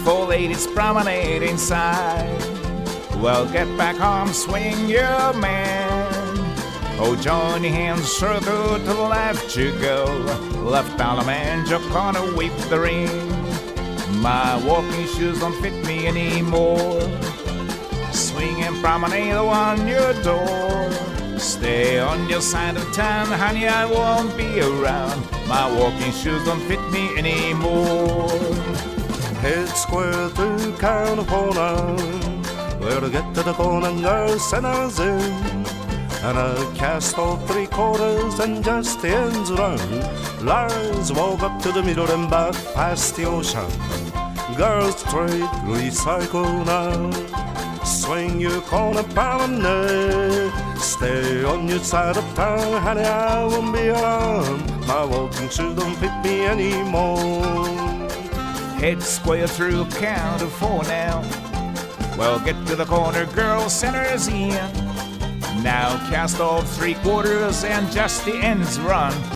Four ladies promenade inside. Well, get back home, swing your man. Oh, join your hands, circle to the left you go. Left element, your corner, whip the ring. My walking shoes don't fit me anymore. Swing and promenade on your door. Stay on your side of town, honey, I won't be around. My walking shoes don't fit me anymore. Head square through California. Where to get to the corner, girl, centers in. And I cast all 3/4 and just the ends run. Lines walk up to the middle and back past the ocean. Girls trade, recycle now. Swing your corner promenade. Stay on your side of town, honey, I won't be around. My walking shoes don't fit me anymore. Head square through California. Well, get to the corner, girl, centers in. Now cast off 3/4 and just the ends run.